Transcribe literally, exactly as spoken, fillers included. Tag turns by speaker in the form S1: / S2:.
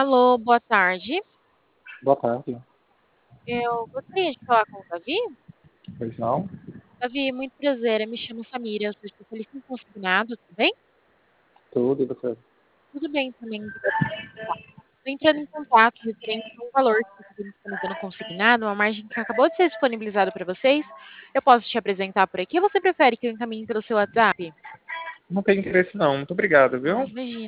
S1: Alô, boa tarde.
S2: Boa tarde.
S1: Eu gostaria de falar com o Davi.
S2: Pois não?
S1: Davi, muito prazer, eu me chamo Samira, eu sou especialista em consignado, tudo bem?
S2: Tudo e você?
S1: Tudo bem também, obrigada por perguntar. Estou entrando em contato referente a um valor que nós estamos dando consignado, uma margem que acabou de ser disponibilizada para vocês. Eu posso te apresentar por aqui ou você prefere que eu encaminhe pelo seu WhatsApp?
S2: Não tem interesse não. Muito obrigado,
S1: Ah,
S2: viu?
S1: imagina.